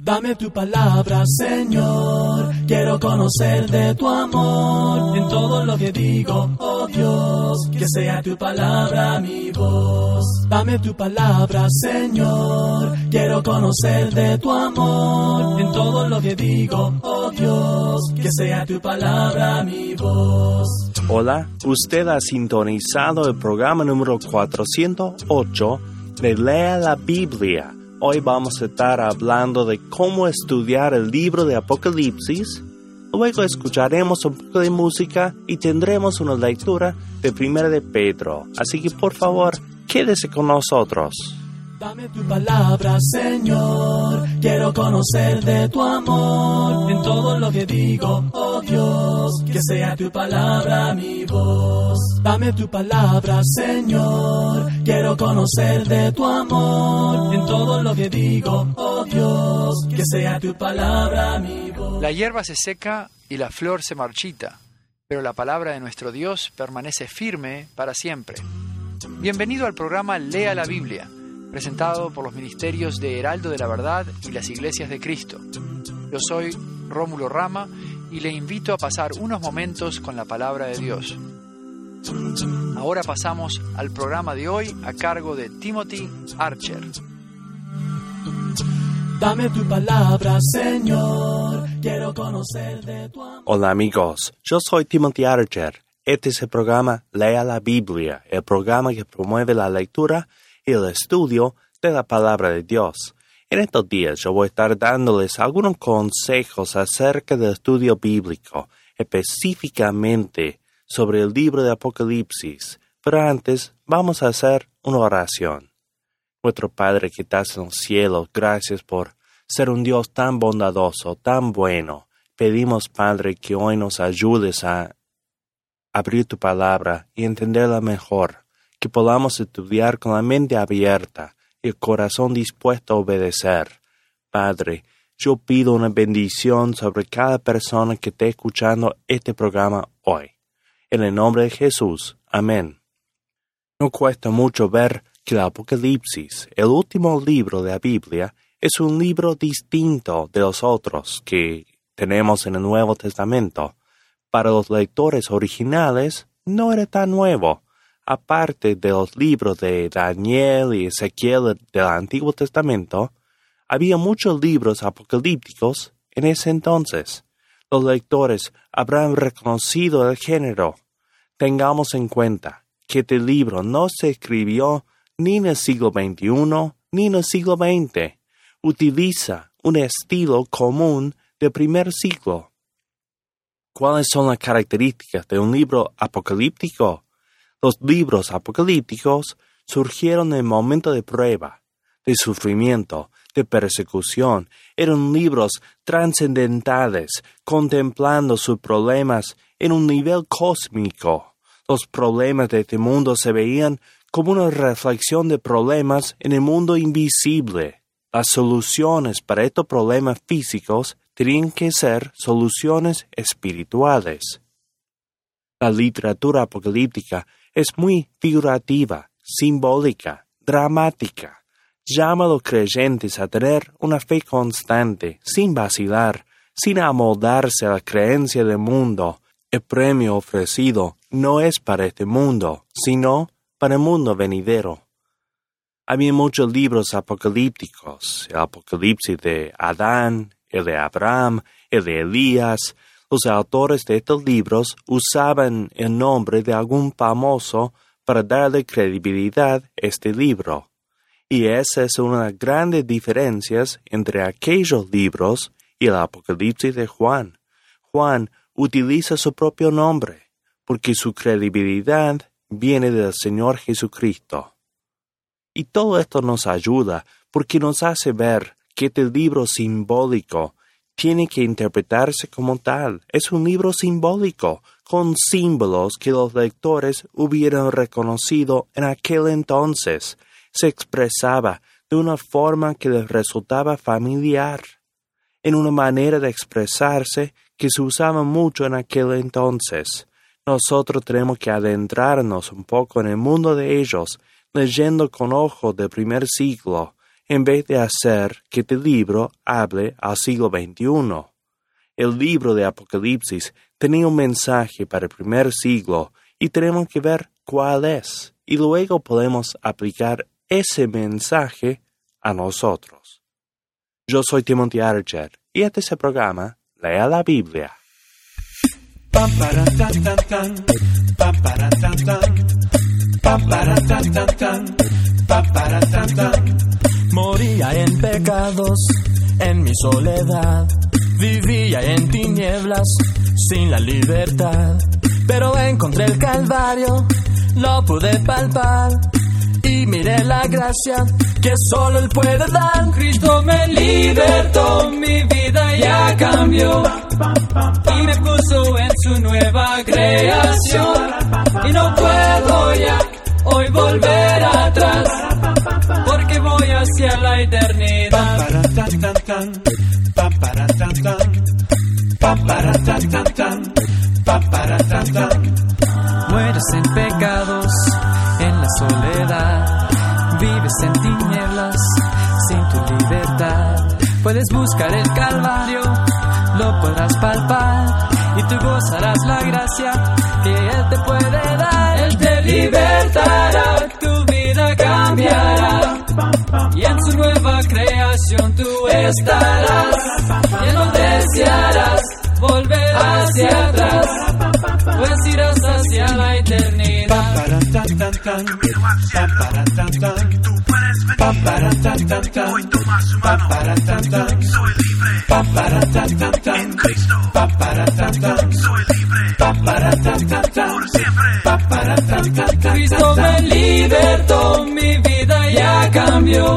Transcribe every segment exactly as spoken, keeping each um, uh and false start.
Dame tu palabra, Señor, quiero conocer de tu amor. En todo lo que digo, oh Dios, que sea tu palabra mi voz. Dame tu palabra, Señor, quiero conocer de tu amor. En todo lo que digo, oh Dios, que sea tu palabra mi voz. Hola, usted ha sintonizado el programa número cuatrocientos ocho de Lea la Biblia. Hoy vamos a estar hablando de cómo estudiar el libro de Apocalipsis. Luego escucharemos un poco de música y tendremos una lectura de Primera de Pedro. Así que por favor, quédese con nosotros. Dame tu palabra, Señor, quiero conocer de tu amor. En todo lo que digo, oh Dios, que sea tu palabra mi voz. Dame tu palabra, Señor, quiero conocer de tu amor. En todo lo que digo, oh Dios, que sea tu palabra mi voz. La hierba se seca y la flor se marchita, pero la palabra de nuestro Dios permanece firme para siempre. Bienvenido al programa Lea la Biblia, presentado por los ministerios de Heraldo de la Verdad y las Iglesias de Cristo. Yo soy Rómulo Rama y le invito a pasar unos momentos con la palabra de Dios. Ahora pasamos al programa de hoy a cargo de Timothy Archer. Dame tu palabra, Señor, quiero conocer de tu amor. Hola amigos, yo soy Timothy Archer. Este es el programa Lea la Biblia, el programa que promueve la lectura y el estudio de la palabra de Dios. En estos días yo voy a estar dándoles algunos consejos acerca del estudio bíblico, específicamente sobre el libro de Apocalipsis. Pero antes vamos a hacer una oración. Nuestro Padre que estás en los cielos, gracias por ser un Dios tan bondadoso, tan bueno. Pedimos, Padre, que hoy nos ayudes a abrir tu palabra y entenderla mejor. Que podamos estudiar con la mente abierta y el corazón dispuesto a obedecer. Padre, yo pido una bendición sobre cada persona que esté escuchando este programa hoy. En el nombre de Jesús. Amén. No cuesta mucho ver que el Apocalipsis, el último libro de la Biblia, es un libro distinto de los otros que tenemos en el Nuevo Testamento. Para los lectores originales, no era tan nuevo. Aparte de los libros de Daniel y Ezequiel del Antiguo Testamento, había muchos libros apocalípticos en ese entonces. Los lectores habrán reconocido el género. Tengamos en cuenta que este libro no se escribió ni en el siglo veintiuno ni en el siglo veinte. Utiliza un estilo común del primer siglo. ¿Cuáles son las características de un libro apocalíptico? Los libros apocalípticos surgieron en el momento de prueba, de sufrimiento, de persecución. Eran libros trascendentales, contemplando sus problemas en un nivel cósmico. Los problemas de este mundo se veían como una reflexión de problemas en el mundo invisible. Las soluciones para estos problemas físicos tenían que ser soluciones espirituales. La literatura apocalíptica es muy figurativa, simbólica, dramática. Llama a los creyentes a tener una fe constante, sin vacilar, sin amoldarse a la creencia del mundo. El premio ofrecido no es para este mundo, sino para el mundo venidero. Había muchos libros apocalípticos, el Apocalipsis de Adán, el de Abraham, el de Elías. Los autores de estos libros usaban el nombre de algún famoso para darle credibilidad a este libro. Y esa es una de las grandes diferencias entre aquellos libros y el Apocalipsis de Juan. Juan utiliza su propio nombre, porque su credibilidad viene del Señor Jesucristo. Y todo esto nos ayuda porque nos hace ver que este libro simbólico tiene que interpretarse como tal. Es un libro simbólico, con símbolos que los lectores hubieran reconocido en aquel entonces. Se expresaba de una forma que les resultaba familiar, en una manera de expresarse que se usaba mucho en aquel entonces. Nosotros tenemos que adentrarnos un poco en el mundo de ellos, leyendo con ojos del primer siglo, en vez de hacer que este libro hable al siglo veintiuno. El libro de Apocalipsis tenía un mensaje para el primer siglo y tenemos que ver cuál es, y luego podemos aplicar ese mensaje a nosotros. Yo soy Timothy Archer y este es el programa Lea la Biblia. Pam, para, tan, tan, tan. Pam, para, tan, tan. Pam, para, tan, tan, tan. Pam, para, tan, tan. Moría en pecados, en mi soledad. Vivía en tinieblas, sin la libertad. Pero encontré el Calvario, lo pude palpar. Y miré la gracia que solo Él puede dar. Cristo me libertó, mi vida ya cambió. Y me puso en su nueva creación. Y no puedo ya hoy volver atrás, porque voy hacia la eternidad. Pam, para, tan, tan, tan. Pam, para, tan, tan. Pam, para, tan, tan, tan. Pam, para, tan, tan. Mueres en pecados, en la soledad. Vives en tinieblas, sin tu libertad. Puedes buscar el Calvario, lo podrás palpar. Y tú gozarás la gracia que Él te puede dar. Él te libertará, tu vida cambiará. Y en su nueva creación tú estarás. Y no desearás volver hacia atrás, pues irás hacia la eternidad. Pam, para, tan, tan, tan. Pam, para, tan, tan. Pam, para, tan, tan, tan. Pam, para, tan, tan. Pam, para, tan, tan, tan. Pam, para, tan, tan. Pam, para, tan, tan, tan. Pam, para, tan, tan, tan. Cristo me libertó, mi vida ya cambió.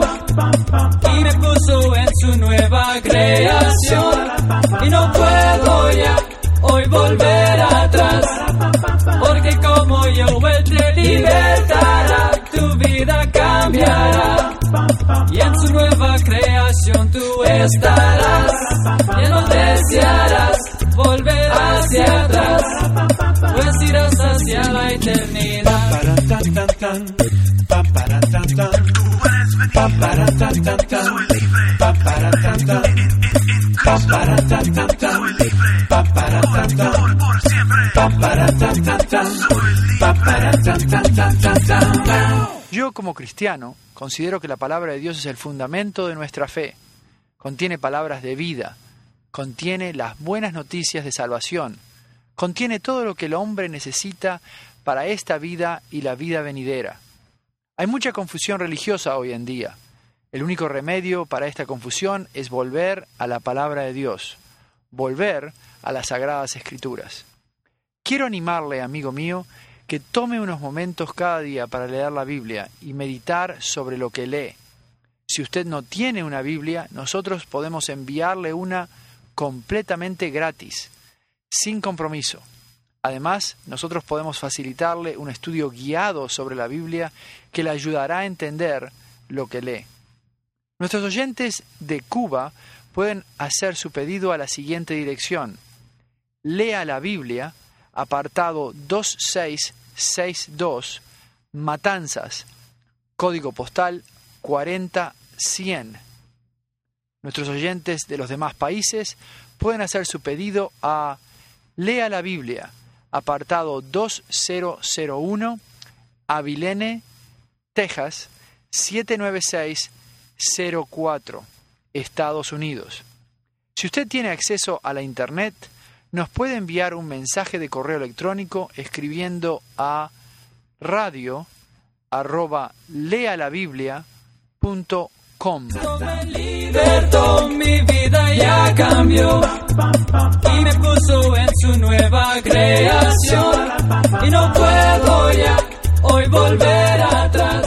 Y me puso en su nueva creación. Y no puedo ya hoy volver atrás, porque como yo Él te libertará, tu vida cambiará. Y en su nueva creación tú estarás. Ya no desearás volver hacia atrás, pues irás hacia la eternidad. Para, tan, tan, tan. Pam, para, tan, tan. Pam, para, tan, tan, tan. Pam, para, tan, tan. Pam, para, tan, tan, tan. Pam, para, tan, tan. Pam, para, tan, tan, tan. Pam, para, tan, tan, tan, tan, tan. Yo, como cristiano, considero que la palabra de Dios es el fundamento de nuestra fe. Contiene palabras de vida, contiene las buenas noticias de salvación, contiene todo lo que el hombre necesita para esta vida y la vida venidera. Hay mucha confusión religiosa hoy en día. El único remedio para esta confusión es volver a la palabra de Dios, volver a las Sagradas Escrituras. Quiero animarle, amigo mío, que tome unos momentos cada día para leer la Biblia y meditar sobre lo que lee. Si usted no tiene una Biblia, nosotros podemos enviarle una completamente gratis, sin compromiso. Además, nosotros podemos facilitarle un estudio guiado sobre la Biblia que le ayudará a entender lo que lee. Nuestros oyentes de Cuba pueden hacer su pedido a la siguiente dirección: Lea la Biblia, apartado dos seis seis dos, Matanzas, código postal cuarenta cien. Nuestros oyentes de los demás países pueden hacer su pedido a Lea la Biblia, apartado dos cero cero uno, Abilene, Texas, siete nueve seis cero cuatro, Estados Unidos. Si usted tiene acceso a la Internet, nos puede enviar un mensaje de correo electrónico escribiendo a radio arroba lealabiblia punto com. Me libertó, mi vida ya cambió. Y me puso en su nueva creación. Y no puedo ya hoy volver atrás.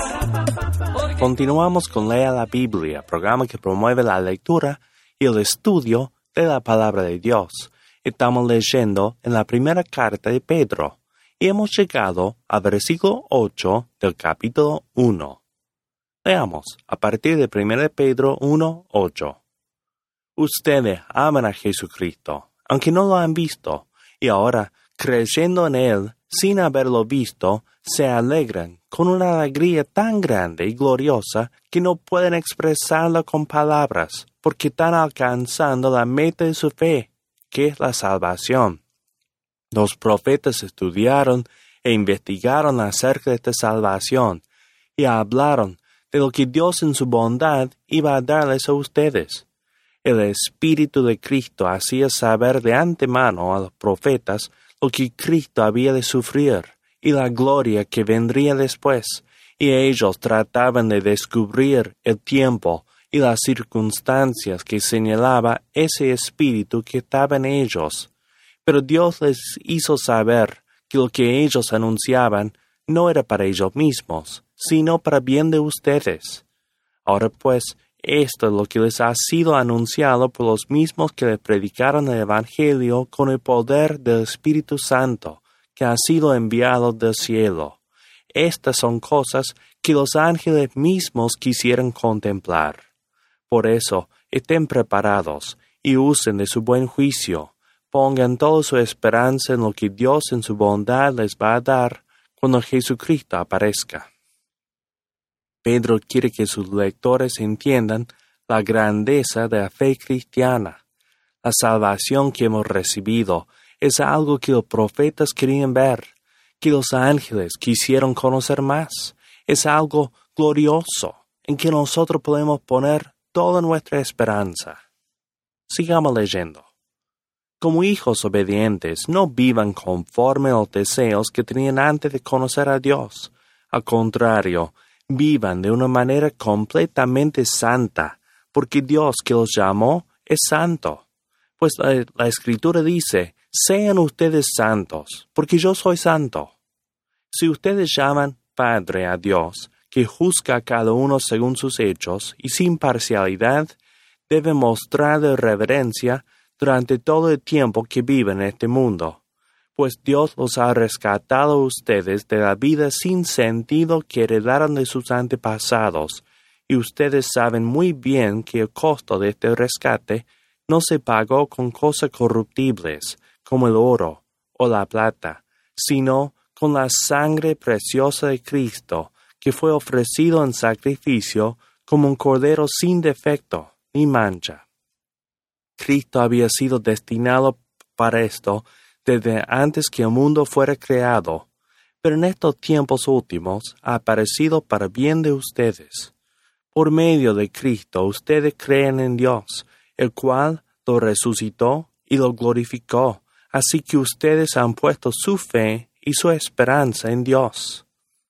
Continuamos con Lea la Biblia, programa que promueve la lectura y el estudio de la palabra de Dios. Estamos leyendo en la primera carta de Pedro y hemos llegado al versículo ocho del capítulo uno. Leamos a partir de primera de Pedro uno, ocho. Ustedes aman a Jesucristo, aunque no lo han visto, y ahora, creyendo en Él, sin haberlo visto, se alegran con una alegría tan grande y gloriosa que no pueden expresarla con palabras, porque están alcanzando la meta de su fe, que es la salvación. Los profetas estudiaron e investigaron acerca de esta salvación y hablaron de lo que Dios en su bondad iba a darles a ustedes. El Espíritu de Cristo hacía saber de antemano a los profetas lo que Cristo había de sufrir y la gloria que vendría después, y ellos trataban de descubrir el tiempo y las circunstancias que señalaba ese Espíritu que estaba en ellos. Pero Dios les hizo saber que lo que ellos anunciaban no era para ellos mismos, sino para bien de ustedes. Ahora pues, esto es lo que les ha sido anunciado por los mismos que les predicaron el Evangelio con el poder del Espíritu Santo, que ha sido enviado del cielo. Estas son cosas que los ángeles mismos quisieran contemplar. Por eso, estén preparados y usen de su buen juicio. Pongan toda su esperanza en lo que Dios en su bondad les va a dar cuando Jesucristo aparezca. Pedro quiere que sus lectores entiendan la grandeza de la fe cristiana. La salvación que hemos recibido es algo que los profetas querían ver, que los ángeles quisieron conocer más. Es algo glorioso en que nosotros podemos poner toda nuestra esperanza. Sigamos leyendo. Como hijos obedientes, no vivan conforme a los deseos que tenían antes de conocer a Dios. Al contrario, vivan de una manera completamente santa, porque Dios que los llamó es santo. Pues la, la Escritura dice, sean ustedes santos, porque yo soy santo. Si ustedes llaman Padre a Dios, que juzga a cada uno según sus hechos y sin parcialidad, deben mostrarle reverencia durante todo el tiempo que viven en este mundo, pues Dios los ha rescatado a ustedes de la vida sin sentido que heredaron de sus antepasados, y ustedes saben muy bien que el costo de este rescate no se pagó con cosas corruptibles, como el oro o la plata, sino con la sangre preciosa de Cristo, que fue ofrecido en sacrificio como un cordero sin defecto ni mancha. Cristo había sido destinado para esto desde antes que el mundo fuera creado, pero en estos tiempos últimos ha aparecido para bien de ustedes. Por medio de Cristo ustedes creen en Dios, el cual lo resucitó y lo glorificó, así que ustedes han puesto su fe y su esperanza en Dios.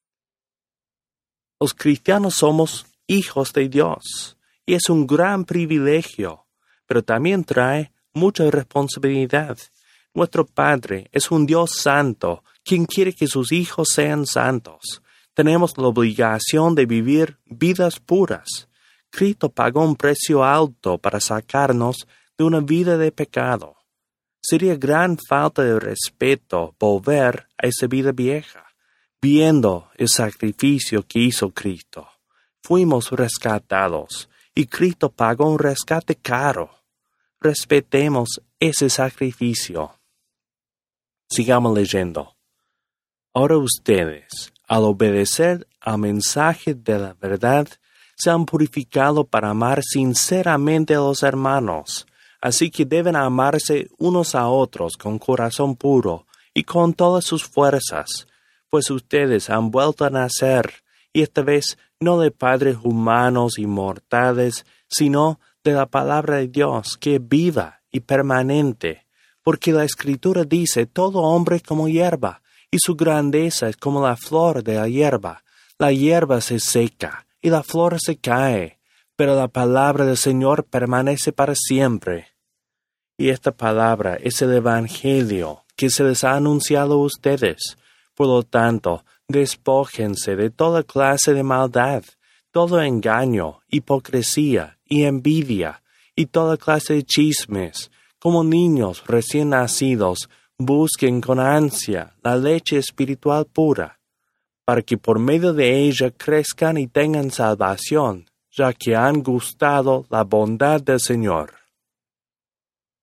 Los cristianos somos hijos de Dios, y es un gran privilegio, pero también trae mucha responsabilidad. Nuestro Padre es un Dios santo, quien quiere que sus hijos sean santos. Tenemos la obligación de vivir vidas puras. Cristo pagó un precio alto para sacarnos de una vida de pecado. Sería gran falta de respeto volver a esa vida vieja, viendo el sacrificio que hizo Cristo. Fuimos rescatados, y Cristo pagó un rescate caro. Respetemos ese sacrificio. Sigamos leyendo. Ahora ustedes, al obedecer al mensaje de la verdad, se han purificado para amar sinceramente a los hermanos. Así que deben amarse unos a otros con corazón puro y con todas sus fuerzas, pues ustedes han vuelto a nacer, y esta vez no de padres humanos y mortales, sino de la palabra de Dios, que es viva y permanente, porque la Escritura dice, todo hombre es como hierba, y su grandeza es como la flor de la hierba. La hierba se seca, y la flor se cae, pero la palabra del Señor permanece para siempre. Y esta palabra es el Evangelio que se les ha anunciado a ustedes. Por lo tanto, despójense de toda clase de maldad, todo engaño, hipocresía y envidia, y toda clase de chismes. Como niños recién nacidos, busquen con ansia la leche espiritual pura, para que por medio de ella crezcan y tengan salvación, ya que han gustado la bondad del Señor.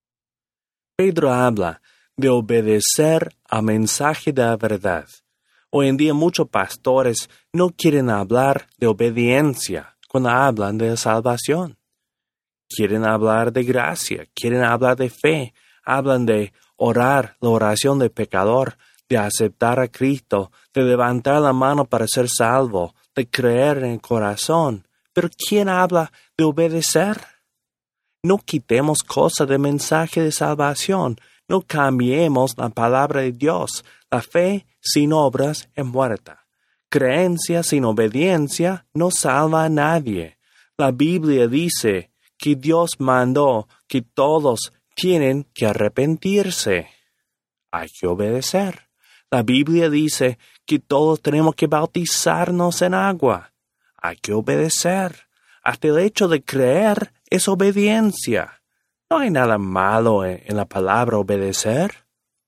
Pedro habla de obedecer al mensaje de la verdad. Hoy en día muchos pastores no quieren hablar de obediencia cuando hablan de salvación. Quieren hablar de gracia, quieren hablar de fe, hablan de orar, la oración del pecador, de aceptar a Cristo, de levantar la mano para ser salvo, de creer en el corazón. Pero ¿quién habla de obedecer? No quitemos cosas del mensaje de salvación, no cambiemos la palabra de Dios. La fe sin obras es muerta. Creencia sin obediencia no salva a nadie. La Biblia dice que Dios mandó que todos tienen que arrepentirse. Hay que obedecer. La Biblia dice que todos tenemos que bautizarnos en agua. Hay que obedecer. Hasta el hecho de creer es obediencia. No hay nada malo en, en la palabra obedecer.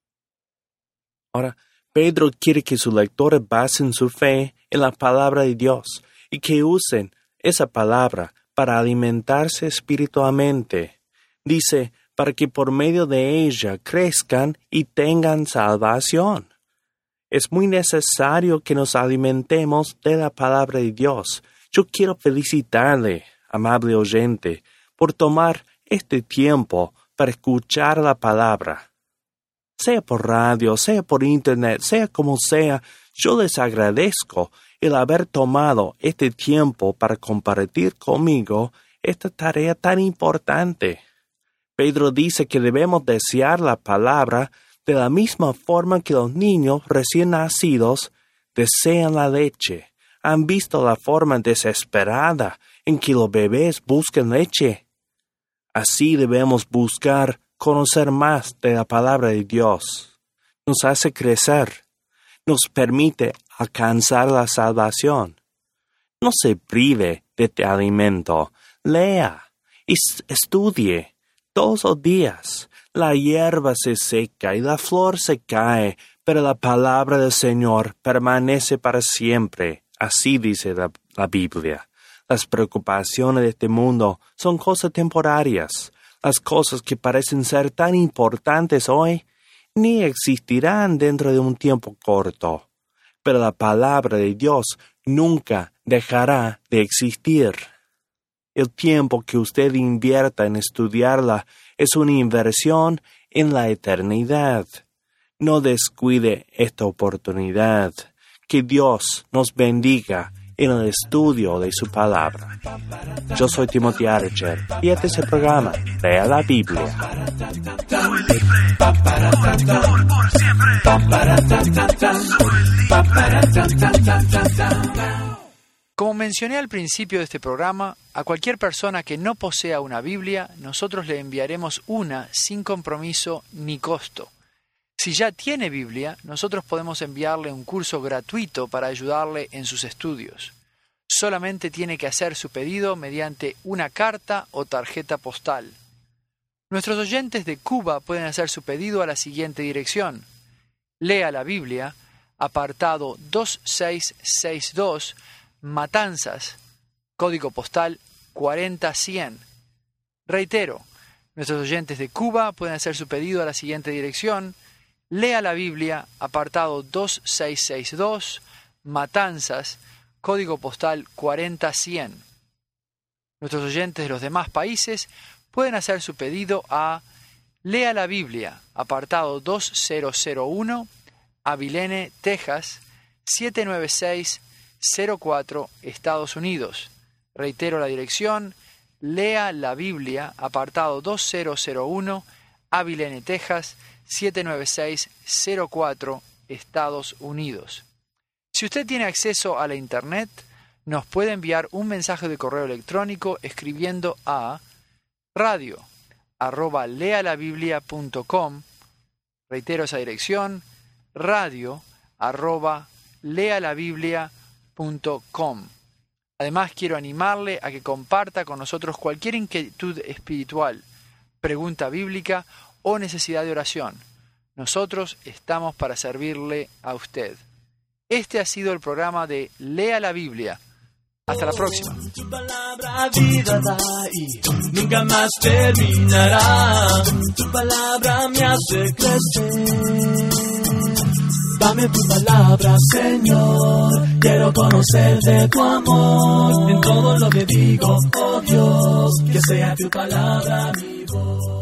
Ahora, Pedro quiere que sus lectores basen su fe en la palabra de Dios y que usen esa palabra para alimentarse espiritualmente. Dice, para que por medio de ella crezcan y tengan salvación. Es muy necesario que nos alimentemos de la palabra de Dios. Yo quiero felicitarle, amable oyente, por tomar este tiempo para escuchar la palabra. Sea por radio, sea por internet, sea como sea, yo les agradezco el haber tomado este tiempo para compartir conmigo esta tarea tan importante. Pedro dice que debemos desear la palabra de la misma forma que los niños recién nacidos desean la leche. ¿Han visto la forma desesperada en que los bebés buscan leche? Así debemos buscar conocer más de la palabra de Dios. Nos hace crecer, nos permite alcanzar la salvación. No se prive de este alimento, lea y estudie todos los días. La hierba se seca y la flor se cae, pero la palabra del Señor permanece para siempre. Así dice la, la Biblia. Las preocupaciones de este mundo son cosas temporarias. Las cosas que parecen ser tan importantes hoy ni existirán dentro de un tiempo corto. Pero la palabra de Dios nunca dejará de existir. El tiempo que usted invierta en estudiarla es una inversión en la eternidad. No descuide esta oportunidad. Que Dios nos bendiga en el estudio de su palabra. Yo soy Timothy Archer y este es el programa Lea la Biblia. Como mencioné al principio de este programa, a cualquier persona que no posea una Biblia, nosotros le enviaremos una sin compromiso ni costo. Si ya tiene Biblia, nosotros podemos enviarle un curso gratuito para ayudarle en sus estudios. Solamente tiene que hacer su pedido mediante una carta o tarjeta postal. Nuestros oyentes de Cuba pueden hacer su pedido a la siguiente dirección. Lea la Biblia, apartado dos seis seis dos, Matanzas, código postal cuarenta cien. Reitero, nuestros oyentes de Cuba pueden hacer su pedido a la siguiente dirección. Lea la Biblia, apartado dos seis seis dos, Matanzas, código postal cuarenta cien. Nuestros oyentes de los demás países pueden hacer su pedido a Lea la Biblia, apartado dos mil uno, Abilene, Texas, siete nueve seis cero cuatro, Estados Unidos. Reitero la dirección, Lea la Biblia, apartado dos mil uno, Abilene, Texas, siete nueve seis cero cuatro, Estados Unidos. Si usted tiene acceso a la Internet, nos puede enviar un mensaje de correo electrónico escribiendo a radio arroba lealabiblia punto com. Reitero esa dirección, radio arroba lealabiblia punto com. Además, quiero animarle a que comparta con nosotros cualquier inquietud espiritual, pregunta bíblica o necesidad de oración. Nosotros estamos para servirle a usted. Este ha sido el programa de Lea la Biblia. Hasta la próxima. Tu palabra vida da y nunca más terminará. Tu palabra me hace crecer. Dame tu palabra, Señor, quiero conocer de tu amor. En todo lo que digo, oh Dios, que sea tu palabra mi voz.